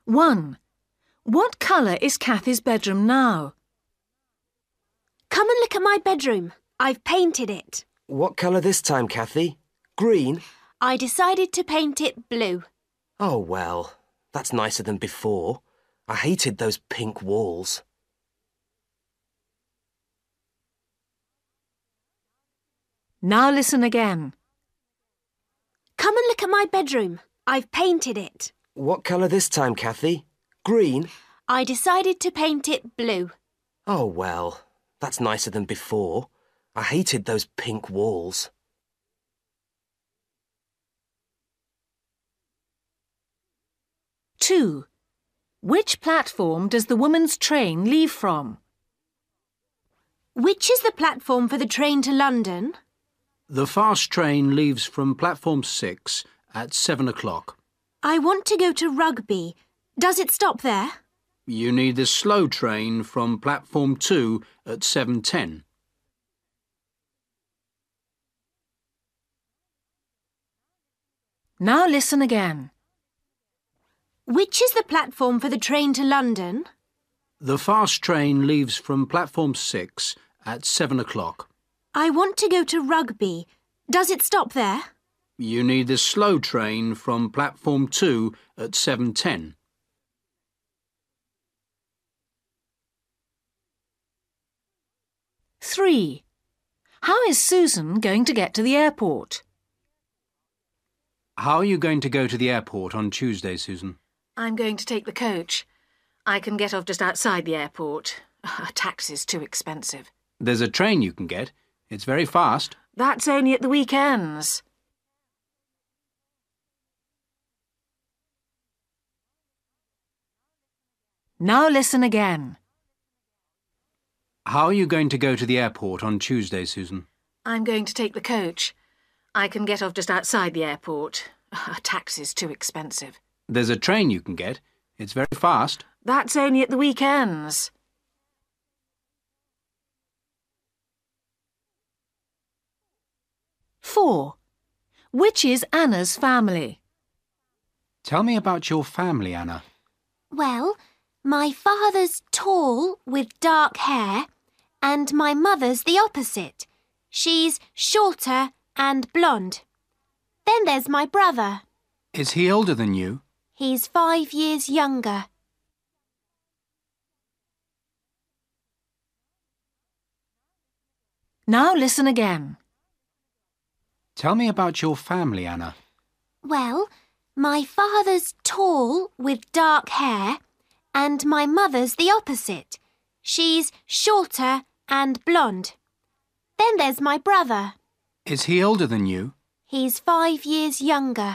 1. What colour is Kathy's bedroom now? Come and look at my bedroom. I've painted it. What colour this time, Kathy? Green? I decided to paint it blue. Oh, well, that's nicer than before. I hated those pink walls. Now listen again. Come and look at my bedroom. I've painted it. What colour this time, Kathy? Green? I decided to paint it blue. Oh, well, that's nicer than before. I hated those pink walls. Two. Which platform does the woman's train leave from? Which is the platform for the train to London? The fast train leaves from platform 6 at 7 o'clock. I want to go to Rugby. Does it stop there? You need the slow train from platform 2 at 7:10. Now listen again. Which is the platform for the train to London? The fast train leaves from platform 6 at 7 o'clock. I want to go to Rugby. Does it stop there? You need the slow train from platform 2 at 7:10. Three. How is Susan going to get to the airport? How are you going to go to the airport on Tuesday, Susan? I'm going to take the coach. I can get off just outside the airport. A taxi's too expensive. There's a train you can get. It's very fast. That's only at the weekends. Now listen again. How are you going to go to the airport on Tuesday, Susan? I'm going to take the coach. I can get off just outside the airport. A taxi's too expensive. There's a train you can get. It's very fast. That's only at the weekends. Four. Which is Anna's family? Tell me about your family, Anna. Well, my father's tall with dark hair and my mother's the opposite. She's shorter and blonde. Then there's my brother. Is he older than you? He's 5 years younger. Now listen again. Tell me about your family, Anna. Well, my father's tall with dark hair and my mother's the opposite. She's shorter and blonde. Then there's my brother. Is he older than you? He's 5 years younger.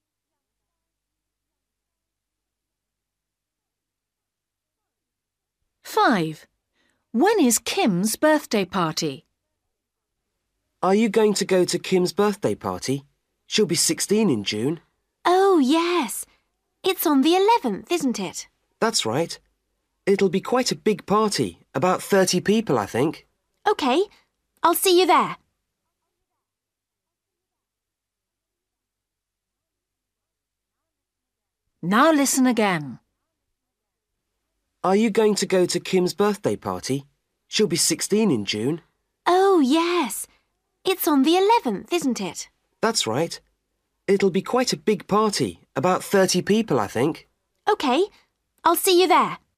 Five. When is Kim's birthday party? Are you going to go to Kim's birthday party? She'll be 16 in June. Oh, yes. It's on the 11th, isn't it? That's right. It'll be quite a big party, about 30 people, I think. OK, I'll see you there. Now listen again. Are you going to go to Kim's birthday party? She'll be 16 in June. Oh, yes. It's on the 11th, isn't it? That's right. It'll be quite a big party, about 30 people, I think. OK, I'll see you there.